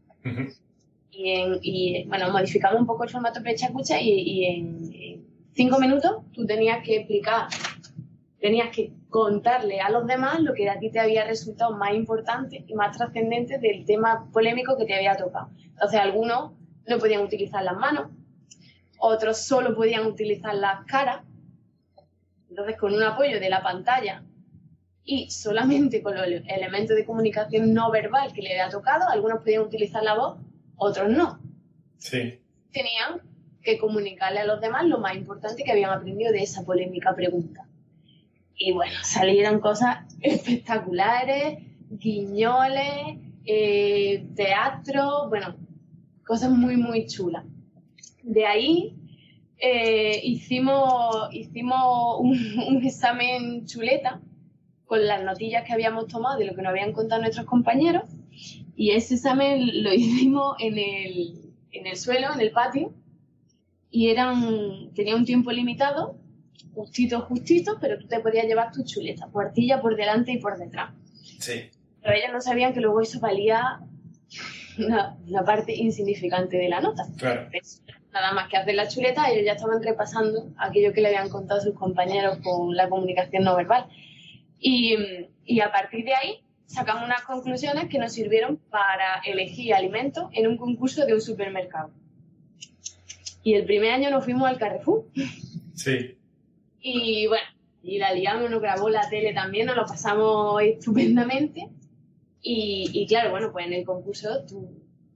Y modificamos un poco el formato pecha-cucha y en 5 minutos tú tenías que explicar, tenías que contarle a los demás lo que a ti te había resultado más importante y más trascendente del tema polémico que te había tocado. Entonces algunos no podían utilizar las manos, otros solo podían utilizar las caras. Entonces con un apoyo de la pantalla y solamente con los elementos de comunicación no verbal que le había tocado, algunos podían utilizar la voz, otros no. Sí. Tenían que comunicarle a los demás lo más importante que habían aprendido de esa polémica pregunta. Y bueno, salieron cosas espectaculares, guiñoles, teatro, cosas muy, muy chulas. De ahí hicimos un examen chuleta con las notillas que habíamos tomado de lo que nos habían contado nuestros compañeros. Y ese examen lo hicimos en el suelo, en el patio, y tenía un tiempo limitado, justito, pero tú te podías llevar tu chuleta, cuartilla por delante y por detrás. Sí. Pero ellos no sabían que luego eso valía una parte insignificante de la nota. Claro. Nada más que hacer la chuleta, ellos ya estaban repasando aquello que le habían contado sus compañeros con la comunicación no verbal. Y a partir de ahí sacamos unas conclusiones que nos sirvieron para elegir alimentos en un concurso de un supermercado. Y el primer año nos fuimos al Carrefour. Sí. Y bueno, y la liamos, nos grabó la tele también, nos lo pasamos estupendamente. Y claro, pues en el concurso tú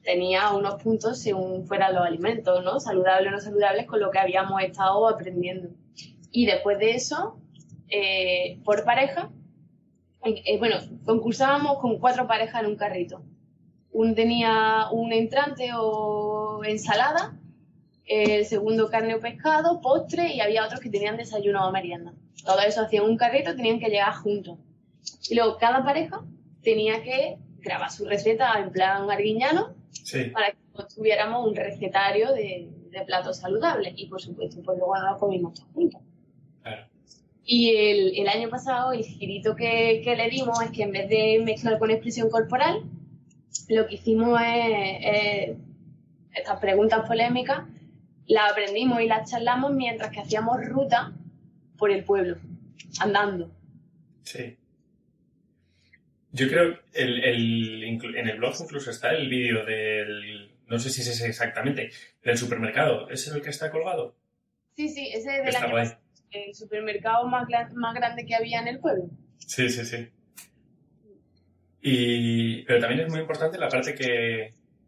tenía unos puntos según fueran los alimentos, ¿no? Saludables o no saludables, con lo que habíamos estado aprendiendo. Y después de eso, por pareja, concursábamos con 4 parejas en un carrito. Uno tenía un entrante o ensalada, el segundo carne o pescado, postre, y había otros que tenían desayuno o merienda. Todo eso hacían un carrito, tenían que llegar juntos. Y luego cada pareja tenía que grabar su receta en plan arguiñano, sí, para que tuviéramos un recetario de platos saludables. Y por supuesto, pues luego nos lo comimos todos juntos. Claro. Y el año pasado el girito que le dimos es que en vez de mezclar con expresión corporal, lo que hicimos es estas preguntas polémicas las aprendimos y las charlamos mientras que hacíamos ruta por el pueblo, andando. Sí. Yo creo en el blog incluso está el vídeo del, no sé si es ese exactamente, del supermercado. ¿Ese es el que está colgado? Sí, ese es del año pasado. El supermercado más grande que había en el pueblo. Sí. Pero también es muy importante la parte que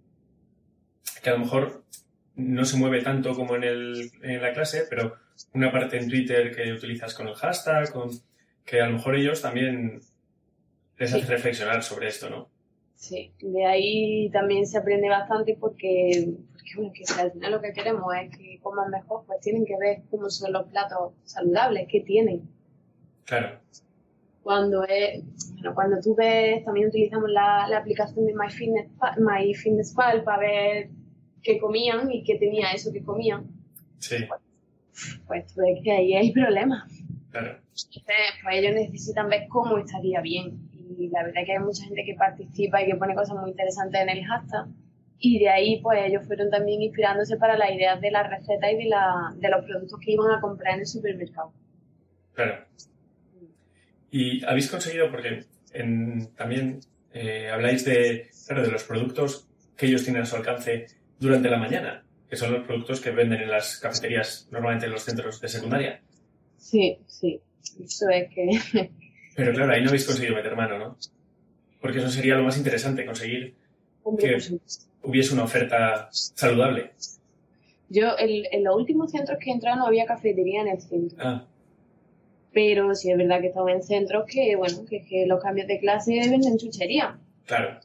a lo mejor no se mueve tanto como en la clase, pero una parte en Twitter que utilizas con el hashtag, que a lo mejor ellos también les hace reflexionar sobre esto, ¿no? Sí, de ahí también se aprende bastante porque bueno, que si al final lo que queremos es que coman mejor, pues tienen que ver cómo son los platos saludables, qué tienen. Claro. Cuando tú ves, también utilizamos la aplicación de MyFitnessPal para ver qué comían y qué tenía eso que comían. Sí. Pues tú ves que ahí hay problemas. Claro. Entonces, pues ellos necesitan ver cómo estaría bien. Y la verdad es que hay mucha gente que participa y que pone cosas muy interesantes en el hashtag. Y de ahí, pues ellos fueron también inspirándose para las ideas de las recetas y de los productos que iban a comprar en el supermercado. Claro. Y habéis conseguido, porque también habláis de los productos que ellos tienen a su alcance durante la mañana, que son los productos que venden en las cafeterías, normalmente en los centros de secundaria. Sí. Eso es que... Pero claro, ahí no habéis conseguido meter mano, ¿no? Porque eso sería lo más interesante, conseguir que hubiese una oferta saludable. Yo, en los últimos centros que he entrado no había cafetería en el centro. Ah. Pero sí es verdad que estaba en centros que los cambios de clase venden chuchería. Claro.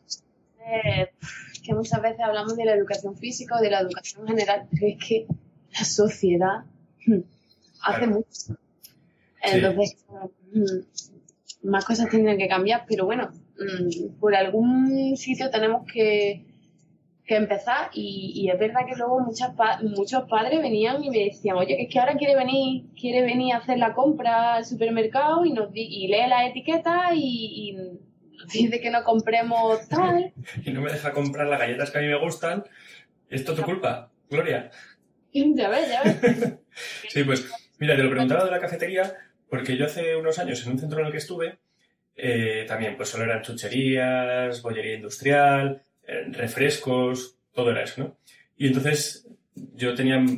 Que muchas veces hablamos de la educación física o de la educación general, pero es que la sociedad hace mucho. Entonces, más cosas tendrían que cambiar, pero bueno, por algún sitio tenemos que empezar y es verdad que luego muchos padres venían y me decían, oye, que es que ahora quiere venir a hacer la compra al supermercado y lee la etiqueta y nos dice que no compremos tal. Y no me deja comprar las galletas que a mí me gustan. ¿Esto es tu culpa, Gloria? Ya ves. Sí, pues mira, te lo preguntaba de la cafetería porque yo hace unos años en un centro en el que estuve también pues solo eran chucherías, bollería industrial, refrescos, todo era eso, ¿no? Y entonces yo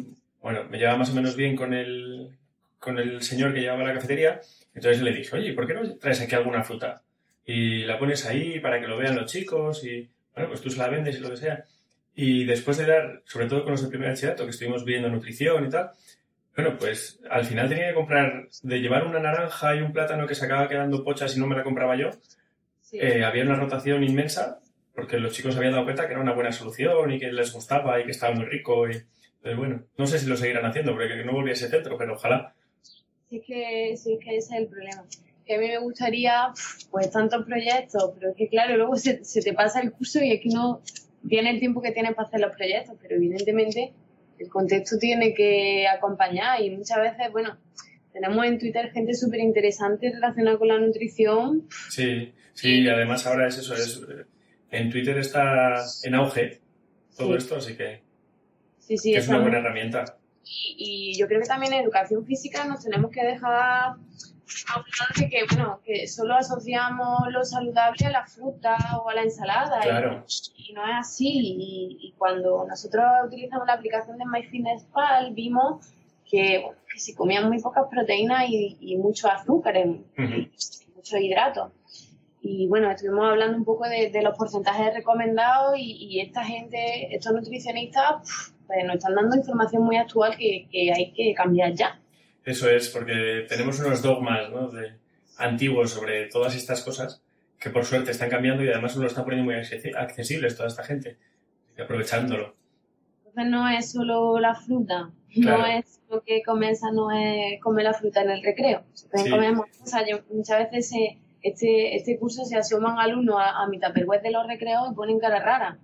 me llevaba más o menos bien con el señor que llevaba la cafetería, entonces le dije, oye, ¿por qué no traes aquí alguna fruta? Y la pones ahí para que lo vean los chicos y, bueno, pues tú se la vendes y lo que sea. Y después de dar, sobre todo con los de primer bachillerato, que estuvimos viendo nutrición y tal, bueno, pues al final tenía que comprar, de llevar una naranja y un plátano que se acaba quedando pocha si no me la compraba yo, sí. Había una rotación inmensa porque los chicos habían dado cuenta que era una buena solución y que les gustaba y que estaba muy rico. Entonces, bueno, no sé si lo seguirán haciendo porque no volví a ese centro, pero ojalá. Sí, es que ese es el problema. Que a mí me gustaría, pues, tantos proyectos, pero es que, claro, luego se te pasa el curso y es que no tienes el tiempo que tienes para hacer los proyectos, pero evidentemente el contexto tiene que acompañar y muchas veces, bueno, tenemos en Twitter gente súper interesante relacionada con la nutrición. Sí, y además ahora es eso, en Twitter está en auge todo esto, así que es una buena herramienta. Y yo creo que también en educación física nos tenemos que dejar hablar de que, bueno, que solo asociamos lo saludable a la fruta o a la ensalada. Claro. Y no es así. Y cuando nosotros utilizamos la aplicación de MyFitnessPal, vimos que se comían muy pocas proteínas y muchos azúcares, muchos hidratos. Y bueno, estuvimos hablando un poco de los porcentajes recomendados y esta gente, estos nutricionistas, pues nos están dando información muy actual que hay que cambiar ya. Eso es, porque tenemos unos dogmas, ¿no?, antiguos sobre todas estas cosas que por suerte están cambiando y además nos lo están poniendo muy accesibles toda esta gente, aprovechándolo. Entonces no es solo la fruta, claro. No es lo que comienza, no es comer la fruta en el recreo. Sí. Comemos cosas, muchas veces este curso se asoman alumnos a mi tupperware de los recreos y ponen cara rara.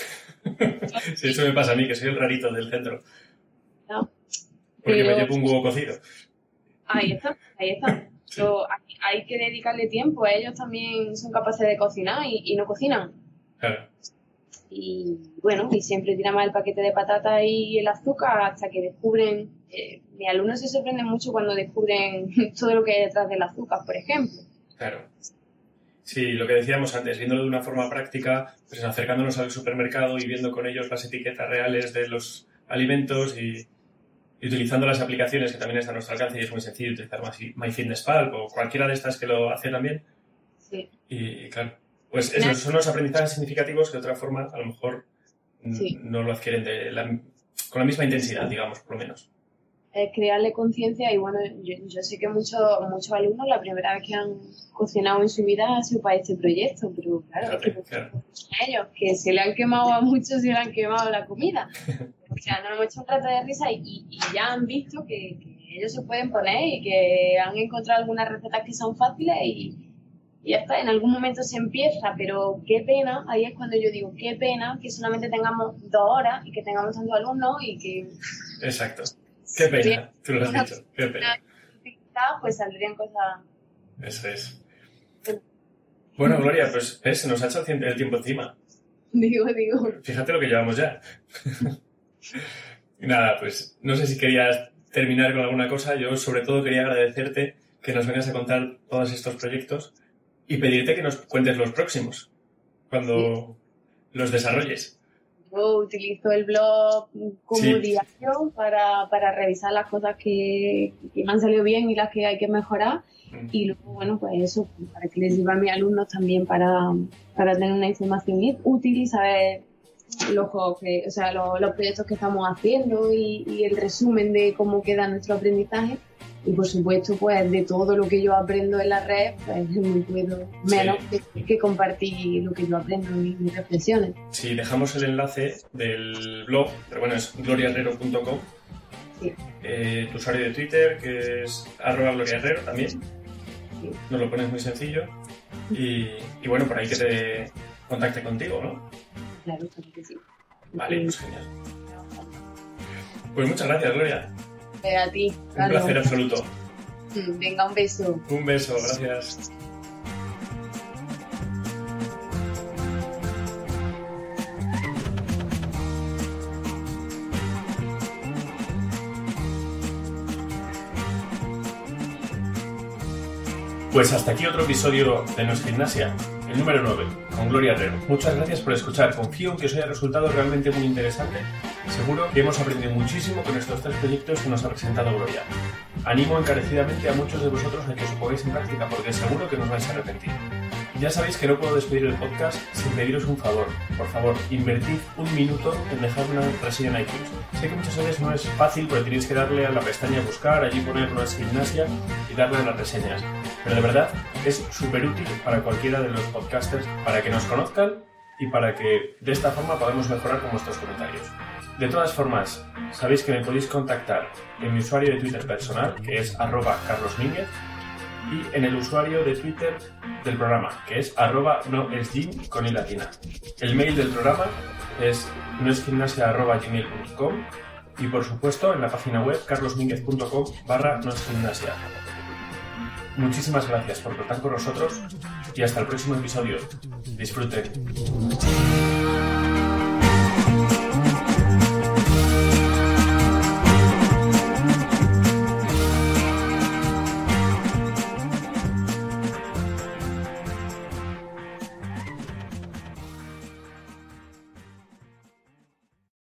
Sí, eso me pasa a mí, que soy el rarito del centro. No. Porque me llevo un huevo cocido. Ahí está. Sí. Hay que dedicarle tiempo. Ellos también son capaces de cocinar y no cocinan. Claro. Y bueno, y siempre tiramos el paquete de patatas y el azúcar hasta que descubren... mis alumnos se sorprenden mucho cuando descubren todo lo que hay detrás del azúcar, por ejemplo. Claro. Sí, lo que decíamos antes, viéndolo de una forma práctica, pues acercándonos al supermercado y viendo con ellos las etiquetas reales de los alimentos y utilizando las aplicaciones que también están a nuestro alcance, y es muy sencillo utilizar MyFitnessPal o cualquiera de estas que lo hace también. Sí. Y claro, pues esos son los aprendizajes significativos que de otra forma a lo mejor no lo adquieren con la misma intensidad, digamos, por lo menos. Crearle conciencia y bueno, yo sé que muchos alumnos la primera vez que han cocinado en su vida ha sido para este proyecto, pero claro. Ellos que se le han quemado a muchos, se le han quemado la comida. O sea, nos hemos hecho un rato de risa y ya han visto que ellos se pueden poner y que han encontrado algunas recetas que son fáciles y ya está, en algún momento se empieza, pero qué pena, ahí es cuando yo digo, qué pena que solamente tengamos 2 horas y que tengamos tantos alumnos y que... Exacto. Qué pena, tú lo has dicho, qué pena. Pues saldrían cosas... Eso es. Bueno, Gloria, pues se nos ha echado el tiempo encima. Digo. Fíjate lo que llevamos ya. Y nada, pues no sé si querías terminar con alguna cosa. Yo sobre todo quería agradecerte que nos vengas a contar todos estos proyectos y pedirte que nos cuentes los próximos, cuando los desarrolles. Yo utilizo el blog como diario para revisar las cosas que me han salido bien y las que hay que mejorar. Y luego, bueno, pues eso, para que les sirva a mis alumnos también para tener una información útil y saber los proyectos que estamos haciendo y el resumen de cómo queda nuestro aprendizaje. Y por supuesto, pues de todo lo que yo aprendo en la red, pues no puedo menos que compartir lo que yo aprendo y mis reflexiones. Sí, dejamos el enlace del blog, pero bueno, es gloriaherrero.com. Sí. Tu usuario de Twitter, que es @gloriaherrero también. Sí. Nos lo pones muy sencillo. Y bueno, por ahí que te contacte contigo, ¿no? Claro que sí. Vale, pues genial. Pues muchas gracias, Gloria. A ti. Un placer absoluto. Venga, un beso. Un beso, gracias. Pues hasta aquí otro episodio de No es Gimnasia, el número 9, con Gloria Herrero. Muchas gracias por escuchar. Confío en que os haya resultado realmente muy interesante. Seguro que hemos aprendido muchísimo con estos 3 proyectos que nos ha presentado Gloria. Animo encarecidamente a muchos de vosotros a que os pongáis en práctica porque seguro que no os vais a arrepentir. Ya sabéis que no puedo despedir el podcast sin pediros un favor. Por favor, invertid 1 minuto en dejar una reseña en iTunes. Sé que muchas veces no es fácil porque tenéis que darle a la pestaña buscar, allí poner No es Gimnasia y darle a las reseñas. Pero de verdad es súper útil para cualquiera de los podcasters para que nos conozcan y para que de esta forma podamos mejorar con vuestros comentarios. De todas formas, sabéis que me podéis contactar en mi usuario de Twitter personal, que es @carlosmínguez, y en el usuario de Twitter del programa, que es @noesgym con i latina. El mail del programa es noesgimnasia@gmail.com y por supuesto en la página web carlosminguez.com/noesgimnasia. Muchísimas gracias por contar con nosotros y hasta el próximo episodio. Disfruten.